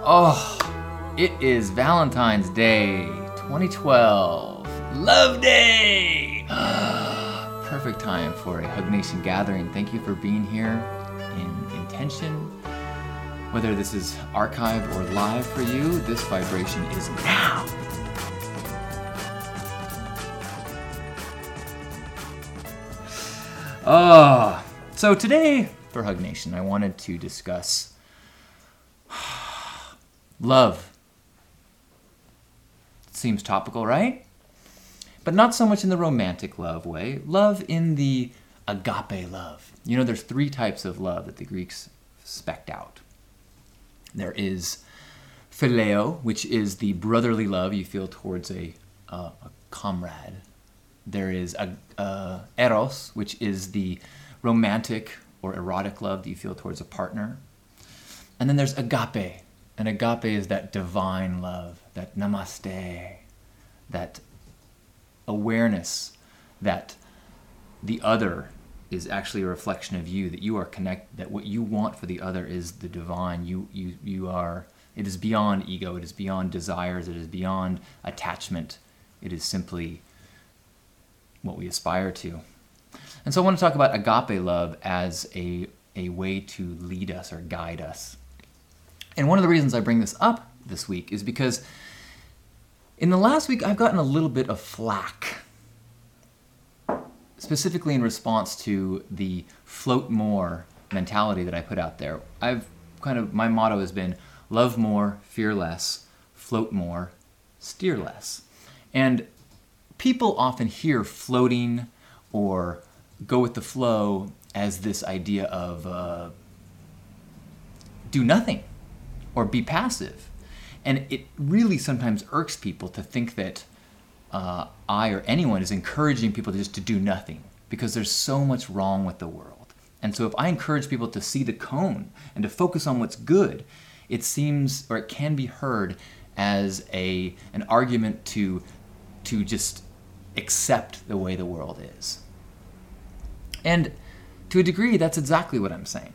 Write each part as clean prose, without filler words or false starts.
Oh, it is Valentine's Day 2012. Love Day! Perfect time for a Hug Nation gathering. Thank you for being here in intention. Whether this is archived or live for you, this vibration is now. So today for Hug Nation, I wanted to discuss love. Seems topical, right? But not so much in the romantic love way. Love in the agape love. You know, there's three types of love that the Greeks spec'd out. There is phileo, which is the brotherly love you feel towards a comrade. There is eros, which is the romantic or erotic love that you feel towards a partner. And then there's agape. And agape is that divine love, that namaste, that awareness that the other is actually a reflection of you, that you are connected, that what you want for the other is the divine. You are, it is beyond ego, it is beyond desires, it is beyond attachment. It is simply what we aspire to. And so I want to talk about agape love as a way to lead us or guide us. And one of the reasons I bring this up this week is because in the last week I've gotten a little bit of flack, specifically in response to the float more mentality that I put out there. My motto has been love more, fear less, float more, steer less. And people often hear floating or go with the flow as this idea of do nothing or be passive. And it really sometimes irks people to think that I or anyone is encouraging people to do nothing, because there's so much wrong with the world. And so if I encourage people to see the cone and to focus on what's good, it seems, or it can be heard as an argument to just accept the way the world is. And to a degree, that's exactly what I'm saying.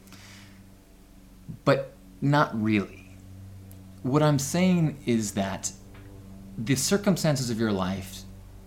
But not really. What I'm saying is that the circumstances of your life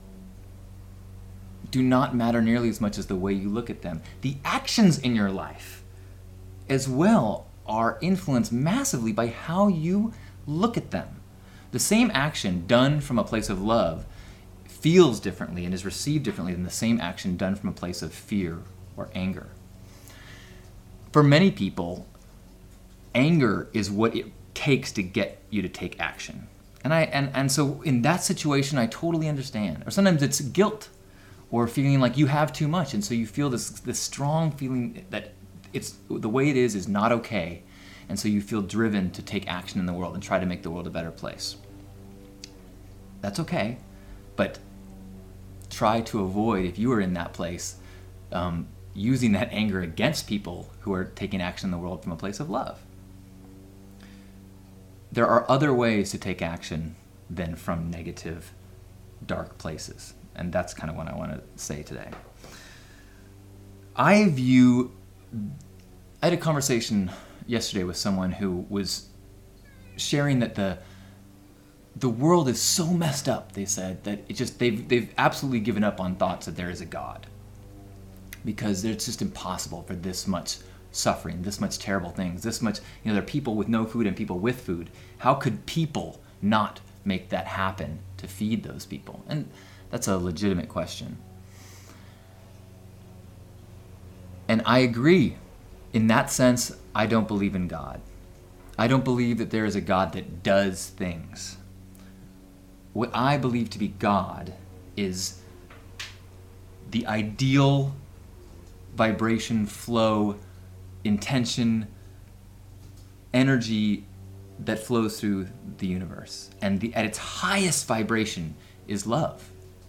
do not matter nearly as much as the way you look at them. The actions in your life as well are influenced massively by how you look at them. The same action done from a place of love feels differently and is received differently than the same action done from a place of fear or anger. For many people, anger is what it takes to get you to take action. And so in that situation, I totally understand. Or sometimes it's guilt or feeling like you have too much, and so you feel this strong feeling that it's the way it is not okay, and so you feel driven to take action in the world and try to make the world a better place. That's okay, but try to avoid, if you are in that place, using that anger against people who are taking action in the world from a place of love. There are other ways to take action than from negative, dark places. And that's kind of what I want to say today. I had a conversation yesterday with someone who was sharing that the world is so messed up, they said, that they've absolutely given up on thoughts that there is a God. Because it's just impossible for this much suffering, this much terrible things, this much, there are people with no food and people with food. How could people not make that happen to feed those people? And that's a legitimate question. And I agree. In that sense, I don't believe in God. I don't believe that there is a God that does things. What I believe to be God is the ideal vibration, flow, intention, energy that flows through the universe. And at its highest vibration is love.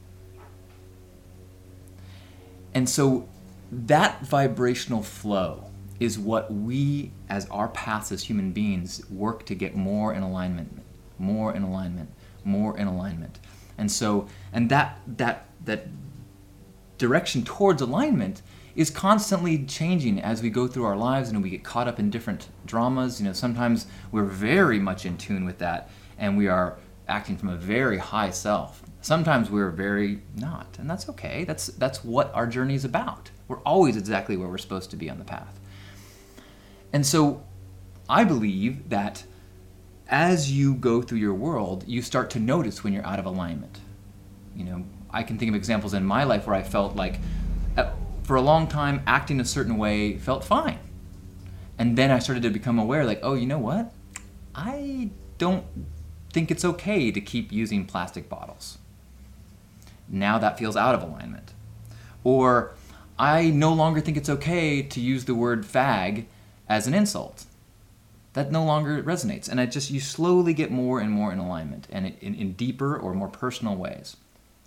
And so that vibrational flow is what we, as our paths as human beings, work to get more in alignment, more in alignment, more in alignment. And so, and that direction towards alignment is constantly changing as we go through our lives and we get caught up in different dramas. Sometimes we're very much in tune with that and we are acting from a very high self. Sometimes we're very not, and that's okay. That's what our journey is about. We're always exactly where we're supposed to be on the path. And so I believe that as you go through your world, you start to notice when you're out of alignment. I can think of examples in my life where I felt like for a long time acting a certain way felt fine. And then I started to become aware, like, oh, you know what? I don't think it's okay to keep using plastic bottles. Now that feels out of alignment. Or I no longer think it's okay to use the word fag as an insult. That no longer resonates. And you slowly get more and more in alignment and in deeper or more personal ways.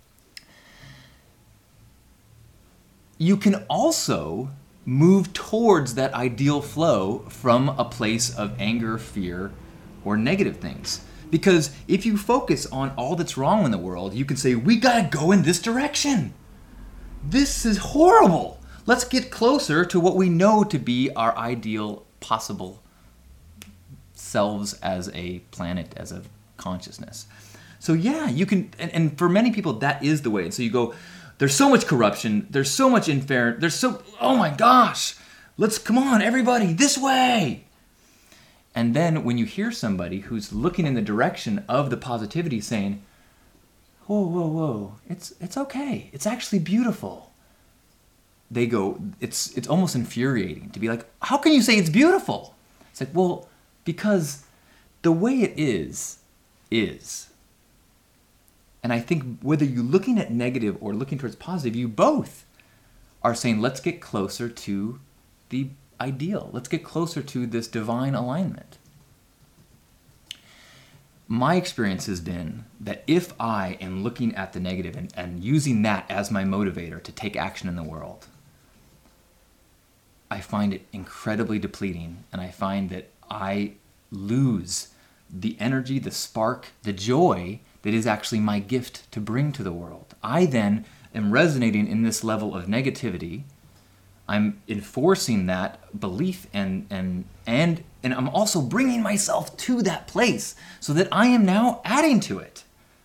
You can also move towards that ideal flow from a place of anger, fear, or negative things. Because if you focus on all that's wrong in the world, you can say, we gotta go in this direction. This is horrible. Let's get closer to what we know to be our ideal possible selves as a planet, as a consciousness. So yeah, you can, and for many people that is the way. And so you go, there's so much corruption, there's so much unfair, oh my gosh, come on everybody, this way. And then when you hear somebody who's looking in the direction of the positivity saying, whoa, it's okay, it's actually beautiful. They go, it's almost infuriating to be like, how can you say it's beautiful? It's like, well, because the way it is. And I think whether you're looking at negative or looking towards positive, you both are saying, let's get closer to the ideal. Let's get closer to this divine alignment. My experience has been that if I am looking at the negative and using that as my motivator to take action in the world, I find it incredibly depleting, and I find that I lose the energy, the spark, the joy that is actually my gift to bring to the world. I then am resonating in this level of negativity. I'm enforcing that belief and I'm also bringing myself to that place so that I am now adding to it.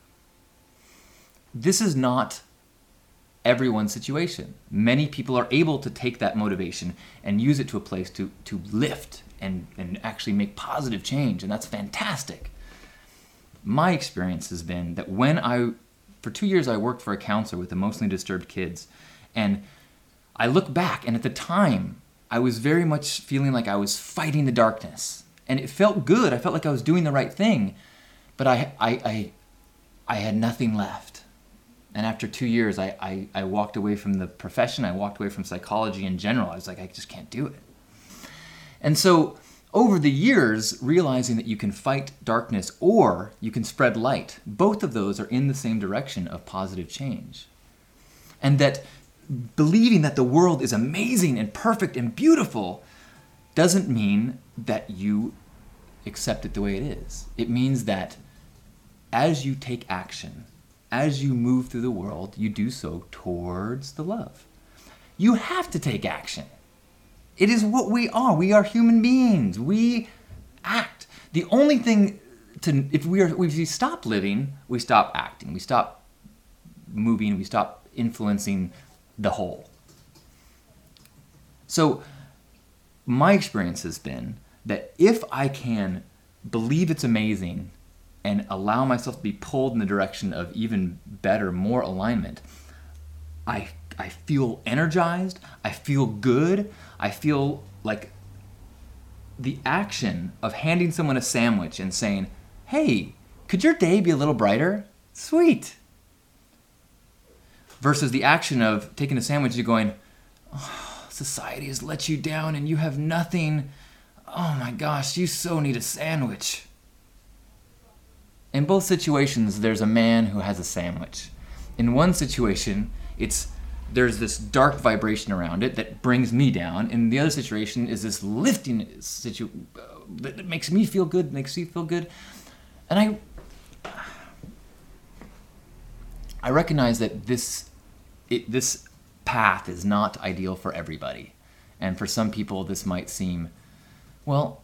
This is not everyone's situation. Many people are able to take that motivation and use it to a place to lift and actually make positive change, and that's fantastic. My experience has been that for 2 years I worked for a counselor with emotionally disturbed kids, and I look back, and at the time, I was very much feeling like I was fighting the darkness. And it felt good. I felt like I was doing the right thing. But I had nothing left. And after 2 years, I walked away from the profession. I walked away from psychology in general. I was like, I just can't do it. And so over the years, realizing that you can fight darkness or you can spread light, both of those are in the same direction of positive change. And that believing that the world is amazing and perfect and beautiful doesn't mean that you accept it the way it is. It means that as you take action, as you move through the world, you do so towards the love. You have to take action. It is what we are. We are human beings. We act. The only thing if we stop living, we stop acting. We stop moving. We stop influencing the whole. So my experience has been that if I can believe it's amazing and allow myself to be pulled in the direction of even better, more alignment, I feel energized, I feel good, I feel like the action of handing someone a sandwich and saying, hey, could your day be a little brighter? Sweet. Versus the action of taking a sandwich and going, oh, society has let you down and you have nothing. Oh my gosh, you so need a sandwich. In both situations, there's a man who has a sandwich. In one situation, there's this dark vibration around it that brings me down. In the other situation is this lifting that makes me feel good, makes you feel good. And I recognize that this path is not ideal for everybody. And for some people, this might seem, well,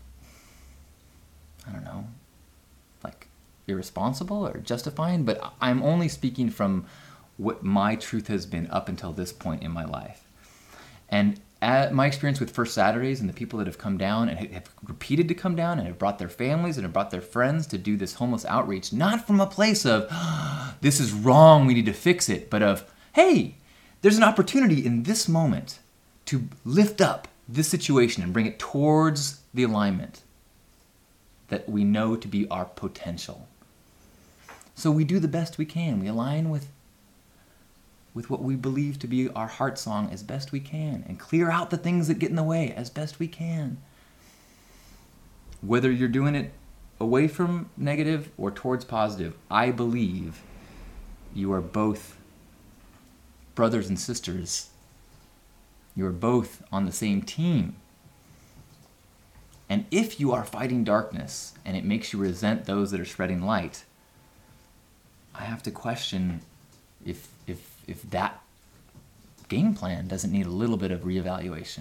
I don't know, like irresponsible or justifying, but I'm only speaking from what my truth has been up until this point in my life. And my experience with First Saturdays and the people that have come down and have repeated to come down and have brought their families and have brought their friends to do this homeless outreach, not from a place of, this is wrong, we need to fix it, but of, hey, there's an opportunity in this moment to lift up this situation and bring it towards the alignment that we know to be our potential. So we do the best we can. We align with what we believe to be our heart song as best we can and clear out the things that get in the way as best we can. Whether you're doing it away from negative or towards positive, I believe you are both brothers and sisters. You are both on the same team. And if you are fighting darkness and it makes you resent those that are spreading light, I have to question if that game plan doesn't need a little bit of reevaluation.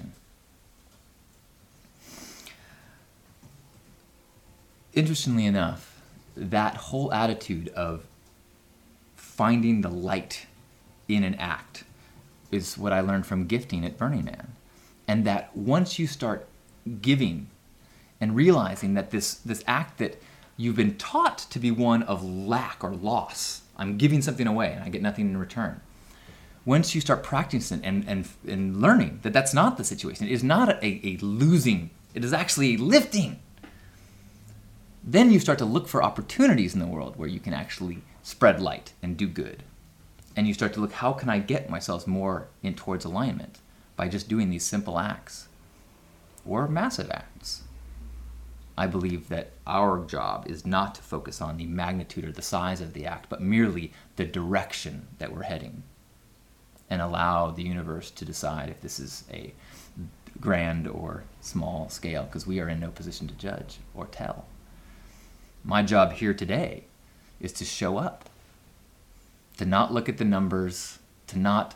Interestingly enough, that whole attitude of finding the light in an act is what I learned from gifting at Burning Man. And that once you start giving and realizing that this act that you've been taught to be one of lack or loss, I'm giving something away and I get nothing in return. Once you start practicing and learning that that's not the situation, it is not a losing, it is actually a lifting, then you start to look for opportunities in the world where you can actually spread light and do good. And you start to look, how can I get myself more in towards alignment by just doing these simple acts or massive acts? I believe that our job is not to focus on the magnitude or the size of the act, but merely the direction that we're heading, and allow the universe to decide if this is a grand or small scale, because we are in no position to judge or tell. My job here today is to show up, to not look at the numbers, to not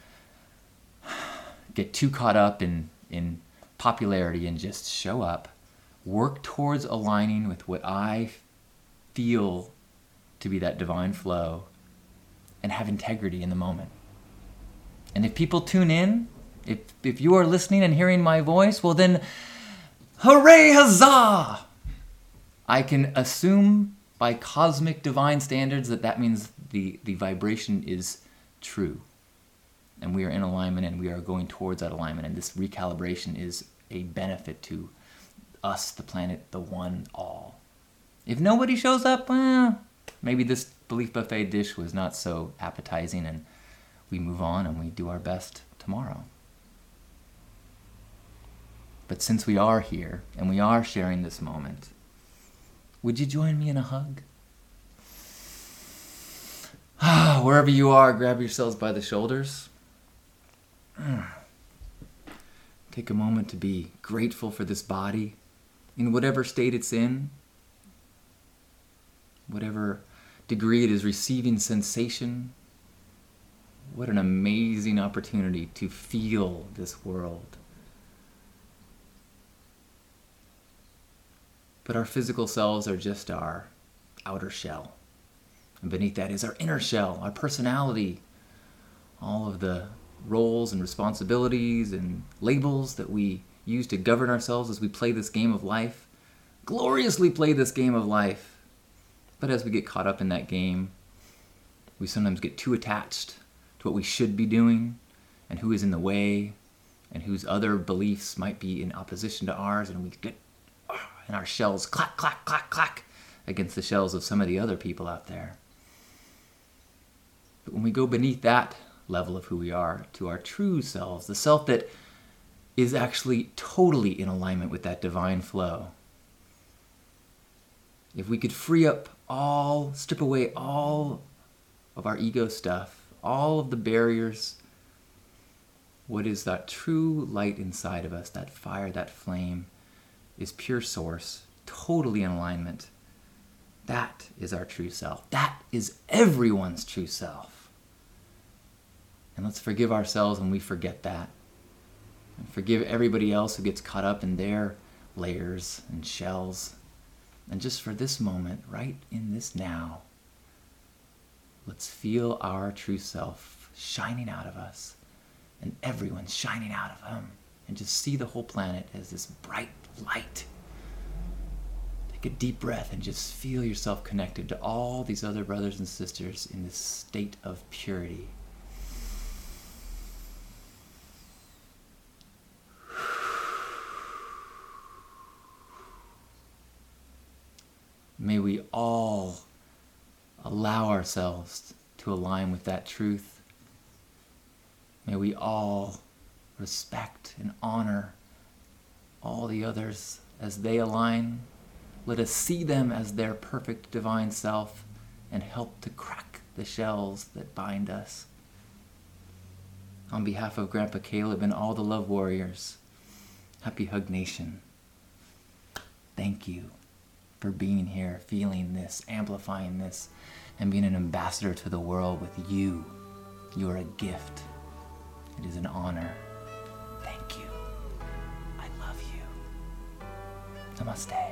get too caught up in popularity, and just show up, work towards aligning with what I feel to be that divine flow, and have integrity in the moment. And if people tune in, if you are listening and hearing my voice, well then, hooray, huzzah! I can assume by cosmic divine standards that means the vibration is true. And we are in alignment and we are going towards that alignment. And this recalibration is a benefit to us, the planet, the one, all. If nobody shows up, maybe this Belief Buffet dish was not so appetizing, and we move on and we do our best tomorrow. But since we are here and we are sharing this moment, would you join me in a hug? Wherever you are, grab yourselves by the shoulders. Take a moment to be grateful for this body in whatever state it's in, whatever degree it is receiving sensation. What an amazing opportunity to feel this world. But our physical selves are just our outer shell. And beneath that is our inner shell, our personality, all of the roles and responsibilities and labels that we use to govern ourselves as we play this game of life. Gloriously play this game of life. But as we get caught up in that game, we sometimes get too attached to what we should be doing and who is in the way and whose other beliefs might be in opposition to ours, and we get and our shells clack, clack, clack, clack against the shells of some of the other people out there. But when we go beneath that level of who we are to our true selves, the self that is actually totally in alignment with that divine flow, if we could strip away all of our ego stuff, all of the barriers, what is that true light inside of us, that fire, that flame, is pure source, totally in alignment. That is our true self. That is everyone's true self. And let's forgive ourselves when we forget that. And forgive everybody else who gets caught up in their layers and shells. And just for this moment, right in this now, let's feel our true self shining out of us, and everyone's shining out of him. And just see the whole planet as this bright light. Take a deep breath and just feel yourself connected to all these other brothers and sisters in this state of purity. May we all allow ourselves to align with that truth. May we all respect and honor all the others as they align. Let us see them as their perfect divine self and help to crack the shells that bind us. On behalf of Grandpa Caleb and all the Love Warriors, Happy Hug Nation, thank you for being here, feeling this, amplifying this, and being an ambassador to the world with you. You are a gift. It is an honor. Thank you. I love you. Namaste.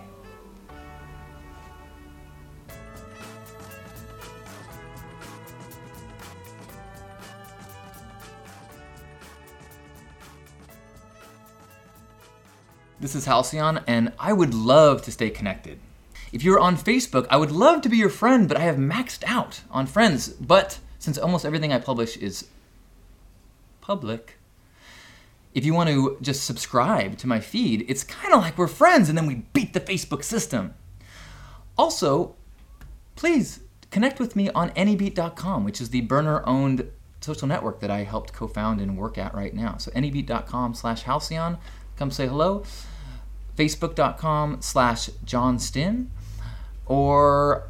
This is Halcyon, and I would love to stay connected. If you're on Facebook, I would love to be your friend, but I have maxed out on friends. But since almost everything I publish is public, if you want to just subscribe to my feed, it's kind of like we're friends and then we beat the Facebook system. Also, please connect with me on anybeat.com, which is the burner-owned social network that I helped co-found and work at right now. So anybeat.com/Halcyon, come say hello. Facebook.com/John Stinn, or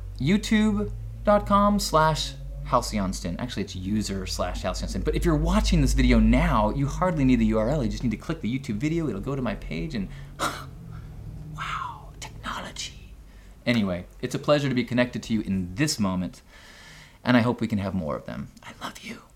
YouTube.com/Halcyon Stinn. Actually, it's user/Halcyon Stinn. But if you're watching this video now, you hardly need the URL. You just need to click the YouTube video. It'll go to my page and wow, technology. Anyway, it's a pleasure to be connected to you in this moment, and I hope we can have more of them. I love you.